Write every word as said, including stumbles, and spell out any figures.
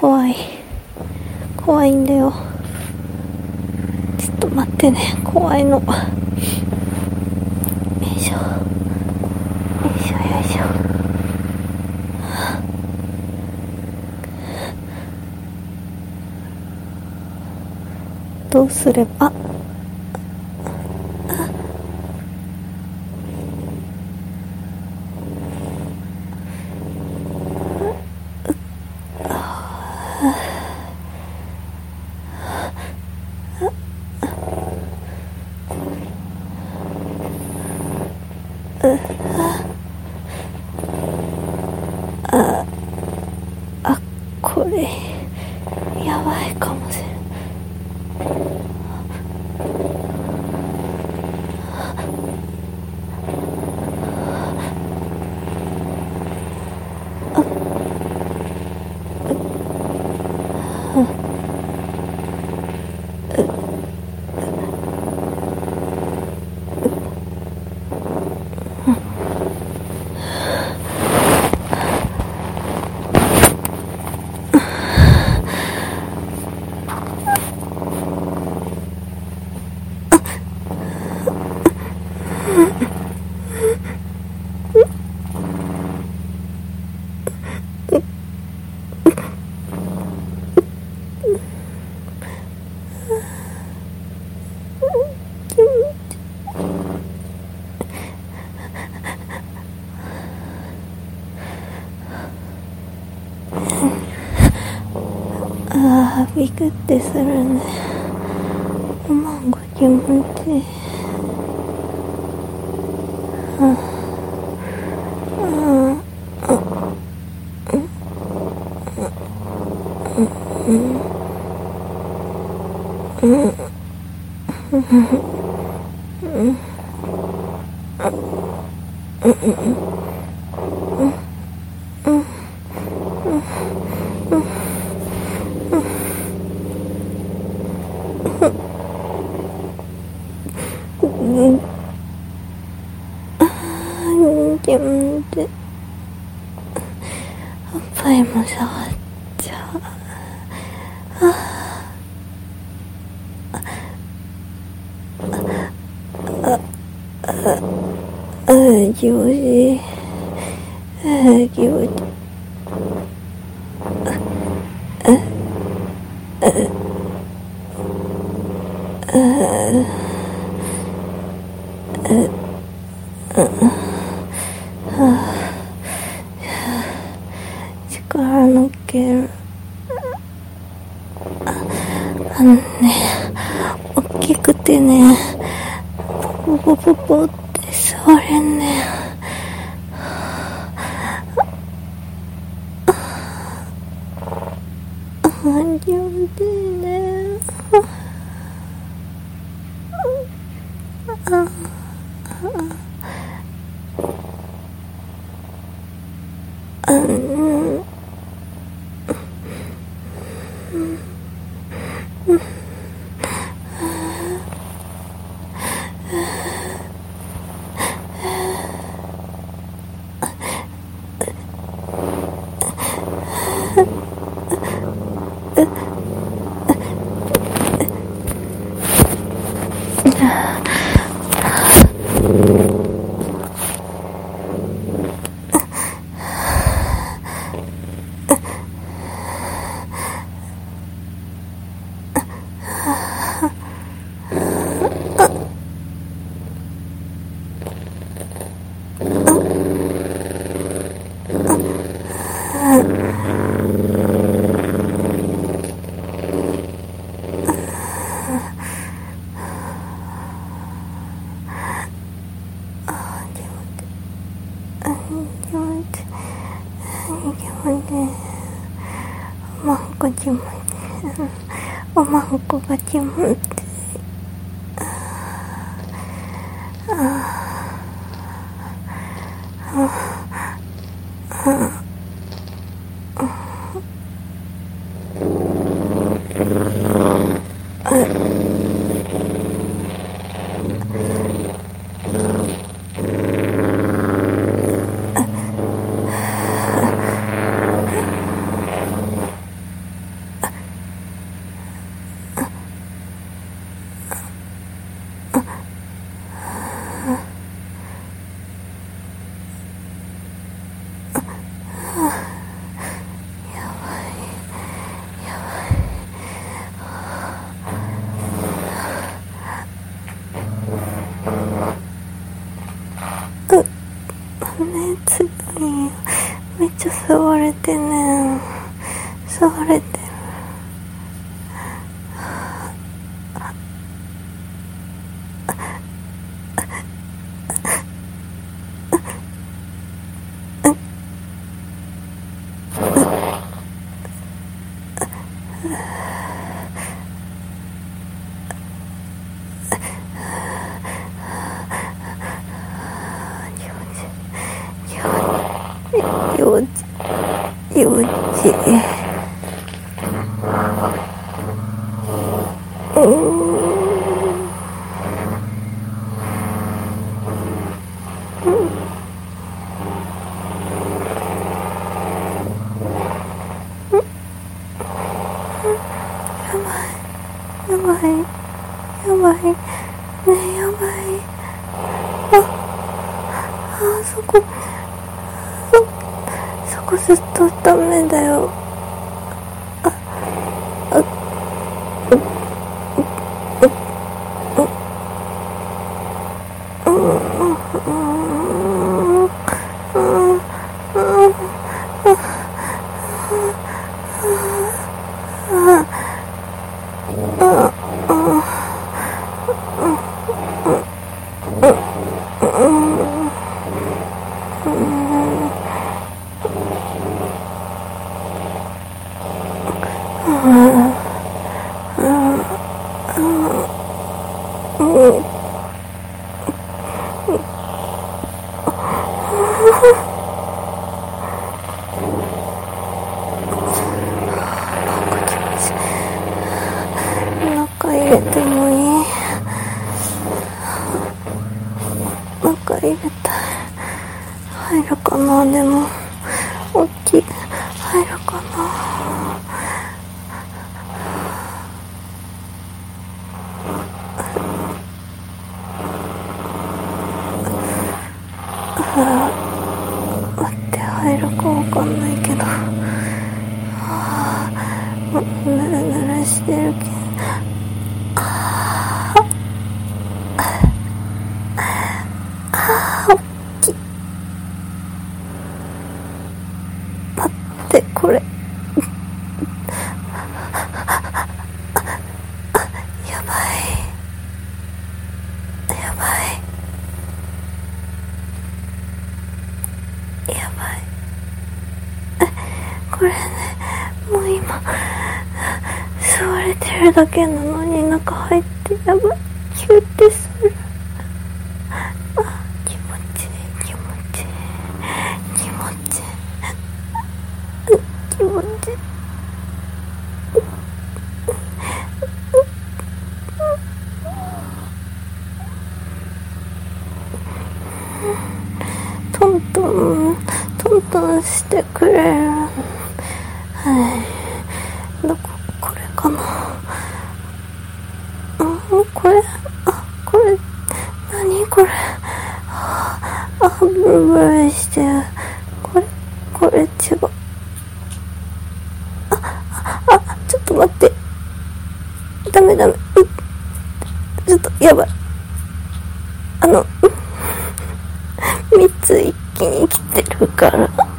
怖い怖いんだよ。ちょっと待ってね、怖いの。よいしょよいしょよいしょ。どうすれば、ああこれやばいかもしれない。ああ、ビクってするね。おまんご気持ちいい。ああうん気持ちいい。おっぱいも触っちゃう。ああああ気持ちいい。あ気持ちいい。ああ力抜ける。あのね、大きくてね、ポポポポって触れんね。あ気持ちいいね。ああうんおまんこ気持ちいい。おまんこが気持ちいい。ああああ何？めっちゃ吸われてね。吸われてる。幼稚、幼稚。うーん。やばい、やばい、ねえ、やばい。あ、あ、そこ、そ、そこずっとダメだよ。あ、あ、う、う、う、う、う、う、う、中入れてもいい？中入れたい。入るかな？でも大きい。入るかな？あー、待って、入るかわかんないけど、あー、ぬるぬるしてるけど、あーあー、大きい。待って、これやばい、やばい、やばい。これね、もう今吸われてるだけなのに中入ってやばい。キュッてする。あ、気持ちいい、気持ちいい、気持ちいい、気持ちいい。トントントントンしてくれる。はい、どこ？これかな。うん、これ、あ、これ何これ。あ、あ、ブルブルしてる。これ、これ違う。あ、あ、あ、ちょっと待って、ダメダメ、う、ちょっとやばい。あの、みっつ一気に来てるから。